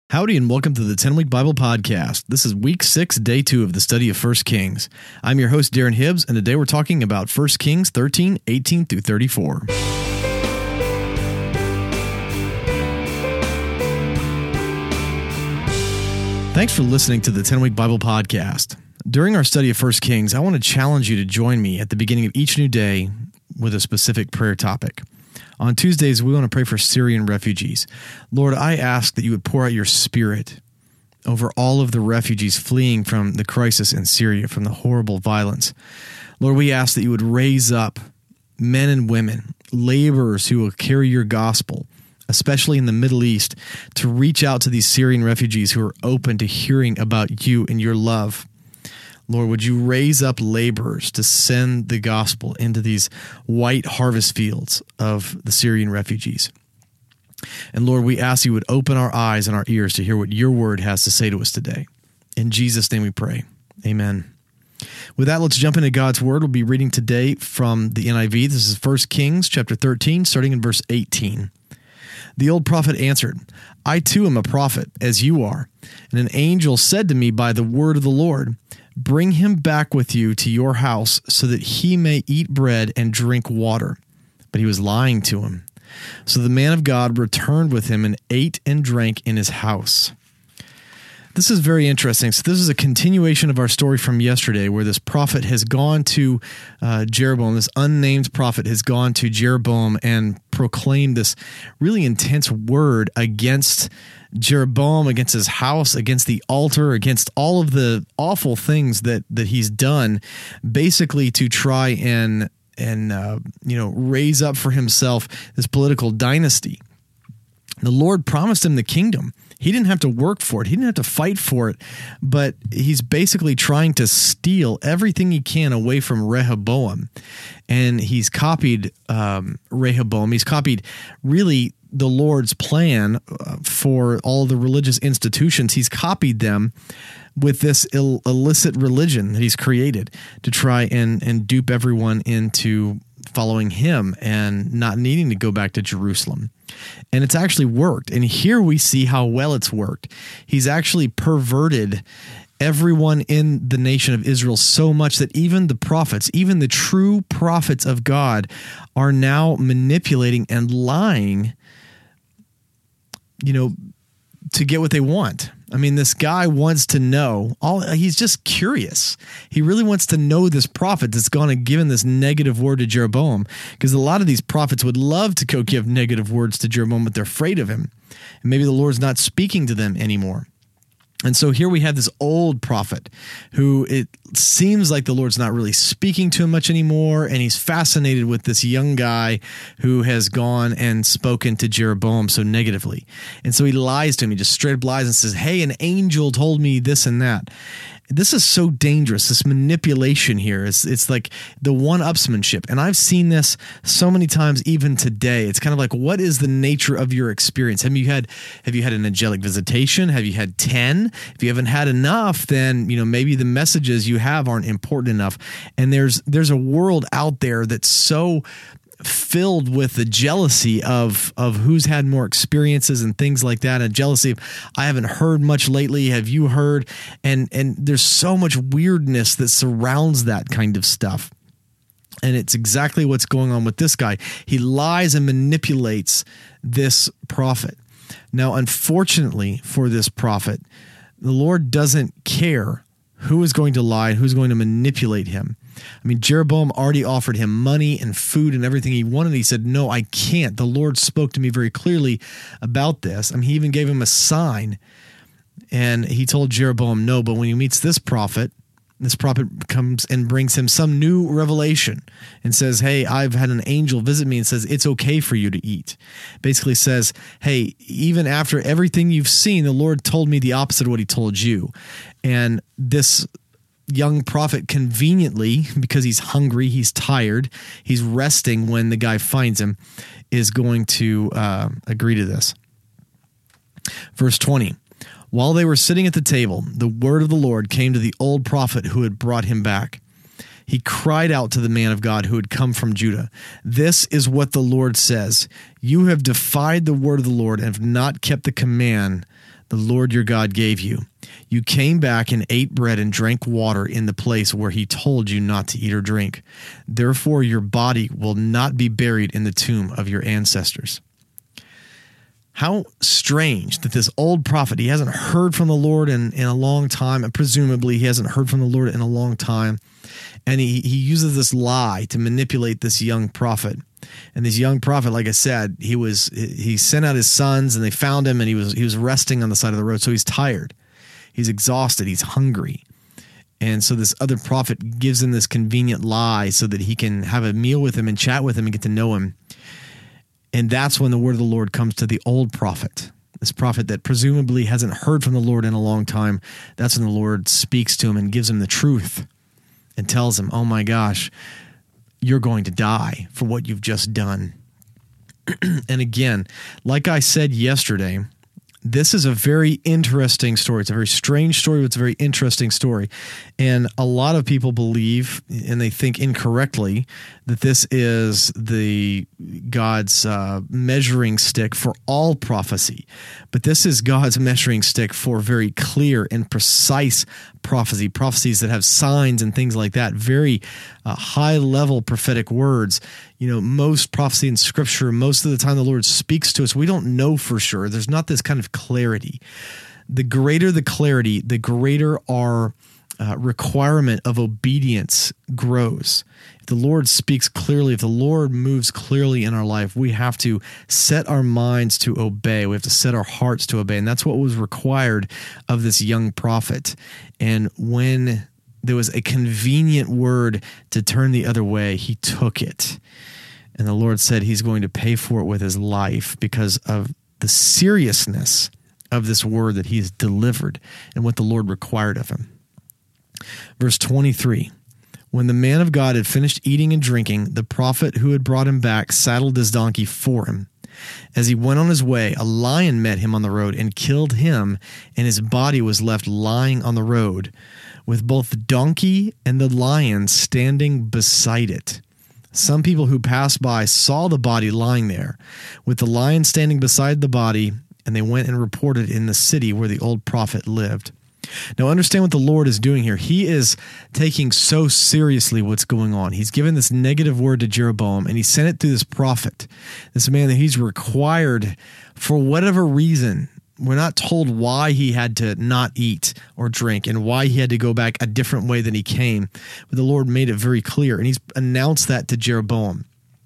Howdy and welcome to the 10-Week Bible Podcast. This is Week 6, Day 2 of the study of 1 Kings. I'm your host, Darren Hibbs, and today we're talking about 1 Kings 13, 18 through 34. Thanks for listening to the 10-Week Bible Podcast. During our study of 1 Kings, I want to challenge you to join me at the beginning of each new day with a specific prayer topic. On Tuesdays, we want to pray for Syrian refugees. Lord, I ask that you would pour out your Spirit over all of the refugees fleeing from the crisis in Syria, from the horrible violence. Lord, we ask that you would raise up men and women, laborers who will carry your gospel, especially in the Middle East, to reach out to these Syrian refugees who are open to hearing about you and your love. Lord, would you raise up laborers to send the gospel into these white harvest fields of the Syrian refugees? And Lord, we ask you would open our eyes and our ears to hear what your word has to say to us today. In Jesus' name we pray. Amen. With that, let's jump into God's word. We'll be reading today from the NIV. This is 1 Kings chapter 13, starting in verse 18. The old prophet answered, I too am a prophet, as you are. And an angel said to me by the word of the Lord, bring him back with you to your house so that he may eat bread and drink water. But he was lying to him. So the man of God returned with him and ate and drank in his house. This is very interesting. So this is a continuation of our story from yesterday where this prophet has gone to Jeroboam. This unnamed prophet has gone to Jeroboam and proclaimed this really intense word against Jeroboam, against his house, against the altar, against all of the awful things that he's done, basically to try and raise up for himself this political dynasty. The Lord promised him the kingdom. He didn't have to work for it. He didn't have to fight for it, but he's basically trying to steal everything he can away from Rehoboam. And he's copied Rehoboam. He's copied really the Lord's plan for all the religious institutions. He's copied them with this illicit religion that he's created to try and dupe everyone into following him and not needing to go back to Jerusalem. And it's actually worked. And here we see how well it's worked. He's actually perverted everyone in the nation of Israel so much that even the prophets, even the true prophets of God, are now manipulating and lying, to get what they want. I mean, this guy wants to know. He's just curious. He really wants to know this prophet that's gone and given this negative word to Jeroboam, because a lot of these prophets would love to go give negative words to Jeroboam, but they're afraid of him. And maybe the Lord's not speaking to them anymore. And so here we have this old prophet who it seems like the Lord's not really speaking to him much anymore, and he's fascinated with this young guy who has gone and spoken to Jeroboam so negatively. And so he lies to him. He just straight up lies and says, hey, an angel told me this and that. This is so dangerous, this manipulation here. It's like the one-upsmanship. And I've seen this so many times even today. It's kind of like, what is the nature of your experience? Have you had an angelic visitation? Have you had 10? If you haven't had enough, then maybe the messages you have aren't important enough. And there's a world out there that's so filled with the jealousy of who's had more experiences and things like that, and jealousy of, I haven't heard much lately, have you heard? And there's so much weirdness that surrounds that kind of stuff. And it's exactly what's going on with this guy. He lies and manipulates this prophet. Now, unfortunately for this prophet, the Lord doesn't care who is going to lie and who's going to manipulate him. I mean, Jeroboam already offered him money and food and everything he wanted. He said, no, I can't. The Lord spoke to me very clearly about this. I mean, he even gave him a sign, and he told Jeroboam no, but when he meets this prophet comes and brings him some new revelation and says, hey, I've had an angel visit me and says, it's okay for you to eat. Basically says, hey, even after everything you've seen, the Lord told me the opposite of what he told you. And this young prophet conveniently, because he's hungry, he's tired, he's resting when the guy finds him, is going to agree to this. Verse 20, while they were sitting at the table, the word of the Lord came to the old prophet who had brought him back. He cried out to the man of God who had come from Judah. This is what the Lord says. You have defied the word of the Lord and have not kept the command the Lord your God gave you. You came back and ate bread and drank water in the place where he told you not to eat or drink. Therefore, your body will not be buried in the tomb of your ancestors." How strange that this old prophet, he hasn't heard from the Lord in a long time, and presumably he hasn't heard from the Lord in a long time. And he uses this lie to manipulate this young prophet. And this young prophet, like I said, he sent out his sons and they found him, and he was resting on the side of the road. So he's tired. He's exhausted. He's hungry. And so this other prophet gives him this convenient lie so that he can have a meal with him and chat with him and get to know him. And that's when the word of the Lord comes to the old prophet, this prophet that presumably hasn't heard from the Lord in a long time. That's when the Lord speaks to him and gives him the truth and tells him, "Oh my gosh, you're going to die for what you've just done." And again, like I said yesterday, this is a very interesting story. It's a very strange story, but it's a very interesting story. And a lot of people believe, and they think incorrectly, that this is God's measuring stick for all prophecy. But this is God's measuring stick for very clear and precise prophecies that have signs and things like that, very high-level prophetic words. You know, most prophecy in Scripture, most of the time the Lord speaks to us, we don't know for sure. There's not this kind of clarity. The greater the clarity, the greater our requirement of obedience grows. If the Lord speaks clearly, if the Lord moves clearly in our life, we have to set our minds to obey. We have to set our hearts to obey. And that's what was required of this young prophet. And when there was a convenient word to turn the other way, he took it. And the Lord said he's going to pay for it with his life because of the seriousness of this word that he's delivered and what the Lord required of him. Verse 23, when the man of God had finished eating and drinking, the prophet who had brought him back saddled his donkey for him. As he went on his way, a lion met him on the road and killed him, and his body was left lying on the road, with both the donkey and the lion standing beside it. Some people who passed by saw the body lying there, with the lion standing beside the body, and they went and reported in the city where the old prophet lived. Now understand what the Lord is doing here. He is taking so seriously what's going on. He's given this negative word to Jeroboam, and he sent it through this prophet, this man that he's required for whatever reason. We're not told why he had to not eat or drink and why he had to go back a different way than he came. But the Lord made it very clear, and he's announced that to Jeroboam.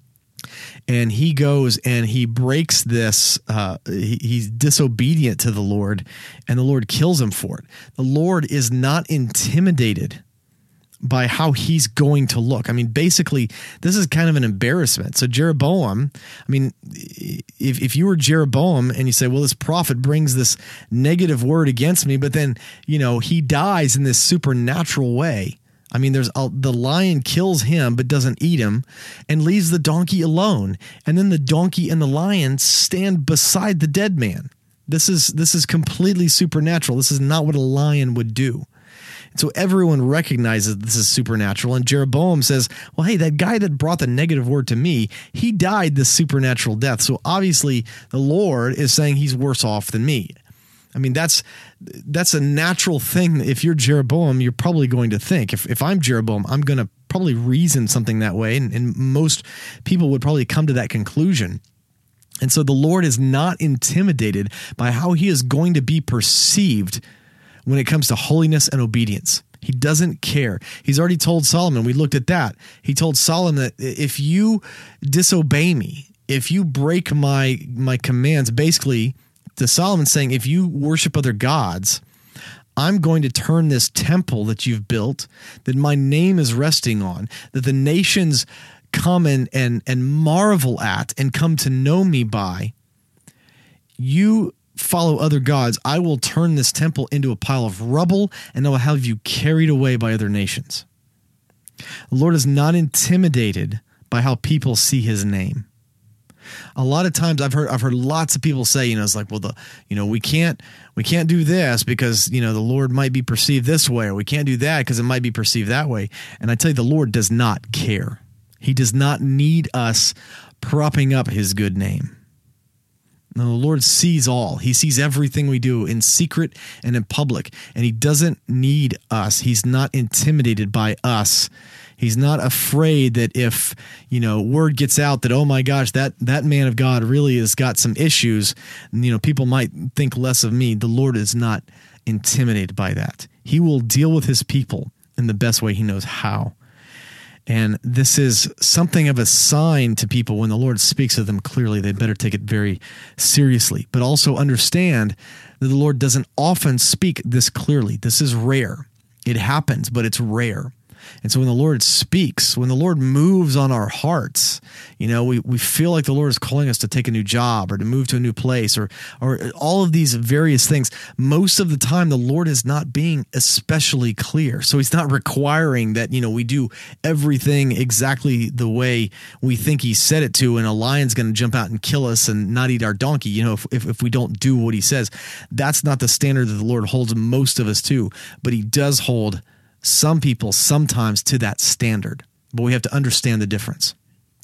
And he goes and he breaks this, he's disobedient to the Lord, and the Lord kills him for it. The Lord is not intimidated by how he's going to look. I mean, basically, this is kind of an embarrassment. So Jeroboam, I mean, if you were Jeroboam and you say, well, this prophet brings this negative word against me, but then, you know, he dies in this supernatural way. I mean, the lion kills him but doesn't eat him and leaves the donkey alone. And then the donkey and the lion stand beside the dead man. This is completely supernatural. This is not what a lion would do. So everyone recognizes this is supernatural. And Jeroboam says, well, hey, that guy that brought the negative word to me, he died this supernatural death. So obviously the Lord is saying he's worse off than me. I mean, that's a natural thing. If you're Jeroboam, you're probably going to think. If I'm Jeroboam, I'm going to probably reason something that way. And most people would probably come to that conclusion. And so the Lord is not intimidated by how he is going to be perceived when it comes to holiness and obedience. He doesn't care. He's already told Solomon, we looked at that. He told Solomon that if you disobey me, if you break my commands, basically to Solomon saying, if you worship other gods, I'm going to turn this temple that you've built, that my name is resting on, that the nations come and marvel at and come to know me by. You follow other gods, I will turn this temple into a pile of rubble, and I will have you carried away by other nations. The Lord is not intimidated by how people see his name. A lot of times I've heard lots of people say, it's like, well, we can't do this because, the Lord might be perceived this way, or we can't do that because it might be perceived that way. And I tell you, the Lord does not care. He does not need us propping up his good name. No, the Lord sees all. He sees everything we do in secret and in public, and he doesn't need us. He's not intimidated by us. He's not afraid that if, word gets out that, oh my gosh, that man of God really has got some issues, people might think less of me. The Lord is not intimidated by that. He will deal with his people in the best way he knows how. And this is something of a sign to people when the Lord speaks to them clearly. They better take it very seriously, but also understand that the Lord doesn't often speak this clearly. This is rare. It happens, but it's rare. And so when the Lord speaks, when the Lord moves on our hearts, we feel like the Lord is calling us to take a new job or to move to a new place or all of these various things. Most of the time, the Lord is not being especially clear. So he's not requiring that, we do everything exactly the way we think he said it to, and a lion's going to jump out and kill us and not eat our donkey, if we don't do what he says. That's not the standard that the Lord holds most of us to, but he does hold some people sometimes to that standard, but we have to understand the difference.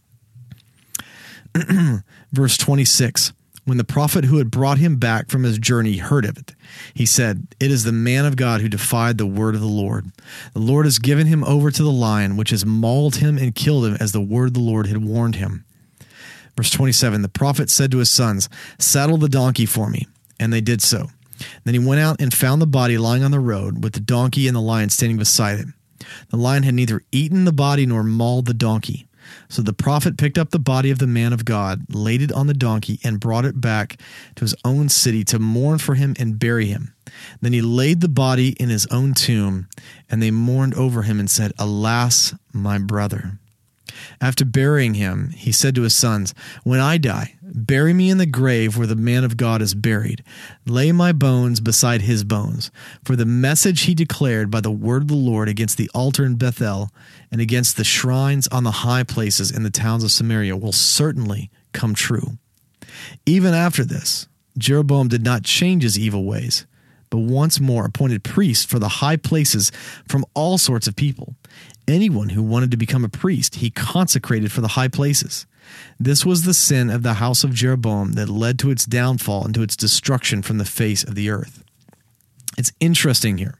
Verse 26, when the prophet who had brought him back from his journey heard of it, he said, "It is the man of God who defied the word of the Lord. The Lord has given him over to the lion, which has mauled him and killed him as the word of the Lord had warned him." Verse 27, the prophet said to his sons, "Saddle the donkey for me." And they did so. Then he went out and found the body lying on the road with the donkey and the lion standing beside it. The lion had neither eaten the body nor mauled the donkey. So the prophet picked up the body of the man of God, laid it on the donkey, and brought it back to his own city to mourn for him and bury him. Then he laid the body in his own tomb, and they mourned over him and said, "Alas, my brother." After burying him, he said to his sons, "When I die, bury me in the grave where the man of God is buried. Lay my bones beside his bones. For the message he declared by the word of the Lord against the altar in Bethel and against the shrines on the high places in the towns of Samaria will certainly come true." Even after this, Jeroboam did not change his evil ways, but once more appointed priests for the high places from all sorts of people. Anyone who wanted to become a priest, he consecrated for the high places. This was the sin of the house of Jeroboam that led to its downfall and to its destruction from the face of the earth. It's interesting here.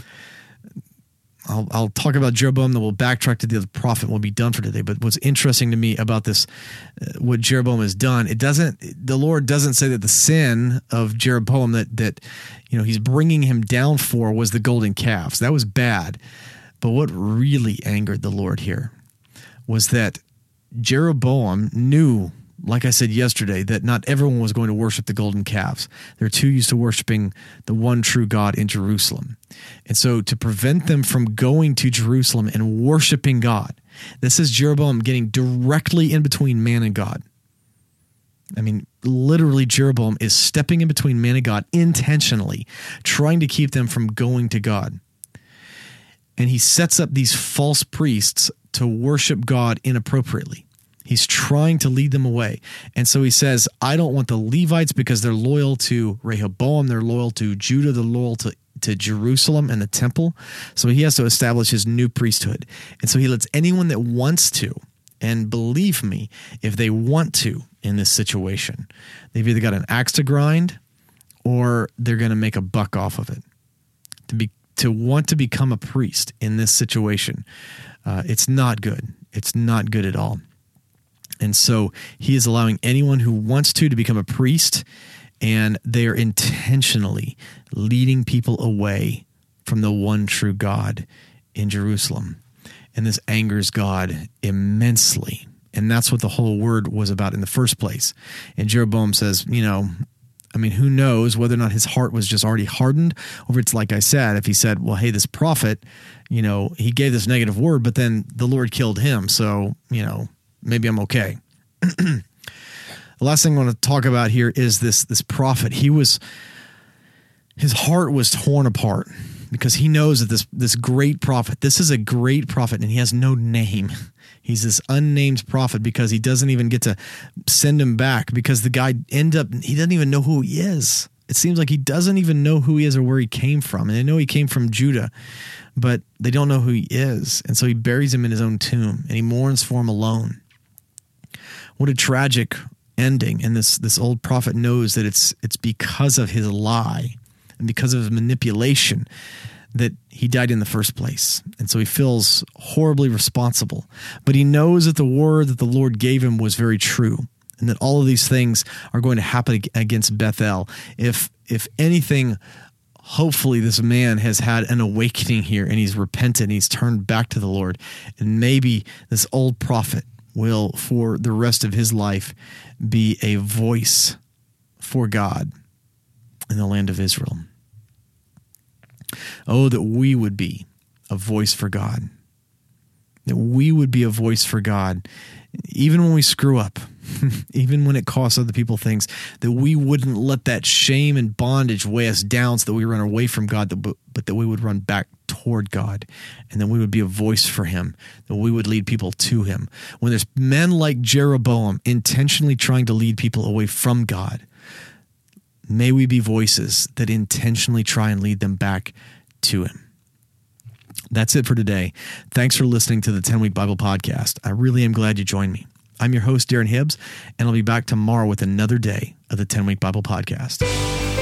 I'll talk about Jeroboam, then we'll backtrack to the prophet, and we'll be done for today. But what's interesting to me about this, what Jeroboam has done, the Lord doesn't say that the sin of Jeroboam that he's bringing him down for was the golden calves. That was bad. But what really angered the Lord here was that Jeroboam knew, like I said yesterday, that not everyone was going to worship the golden calves. They're too used to worshiping the one true God in Jerusalem. And so to prevent them from going to Jerusalem and worshiping God, this is Jeroboam getting directly in between man and God. I mean, literally Jeroboam is stepping in between man and God intentionally, trying to keep them from going to God. And he sets up these false priests to worship God inappropriately. He's trying to lead them away. And so he says, I don't want the Levites because they're loyal to Rehoboam, they're loyal to Judah, they're loyal to Jerusalem and the temple. So he has to establish his new priesthood. And so he lets anyone that wants to, and believe me, if they want to in this situation, they've either got an axe to grind or they're going to make a buck off of it. To want to become a priest in this situation, it's not good. It's not good at all. And so he is allowing anyone who wants to become a priest, and they are intentionally leading people away from the one true God in Jerusalem. And this angers God immensely. And that's what the whole word was about in the first place. And Jeroboam says, who knows whether or not his heart was just already hardened, or it's like I said, if he said, well, hey, this prophet, he gave this negative word, but then the Lord killed him. So, maybe I'm okay. The last thing I want to talk about here is this prophet. His heart was torn apart because he knows that this great prophet, this is a great prophet, and he has no name. He's this unnamed prophet because he doesn't even get to send him back because the guy he doesn't even know who he is. It seems like he doesn't even know who he is or where he came from. And they know he came from Judah, but they don't know who he is. And so he buries him in his own tomb and he mourns for him alone. What a tragic ending. And this old prophet knows that it's because of his lie and because of his manipulation that he died in the first place. And so he feels horribly responsible. But he knows that the word that the Lord gave him was very true, and that all of these things are going to happen against Bethel. If anything, hopefully this man has had an awakening here, and he's repentant, he's turned back to the Lord. And maybe this old prophet will, for the rest of his life, be a voice for God in the land of Israel. Oh, that we would be a voice for God. That we would be a voice for God, even when we screw up, even when it costs other people things, that we wouldn't let that shame and bondage weigh us down so that we run away from God, but that we would run back toward God, and that we would be a voice for him, that we would lead people to him. When there's men like Jeroboam intentionally trying to lead people away from God, may we be voices that intentionally try and lead them back to him. That's it for today. Thanks for listening to the 10-Week Bible Podcast. I really am glad you joined me. I'm your host, Darren Hibbs, and I'll be back tomorrow with another day of the 10-Week Bible Podcast.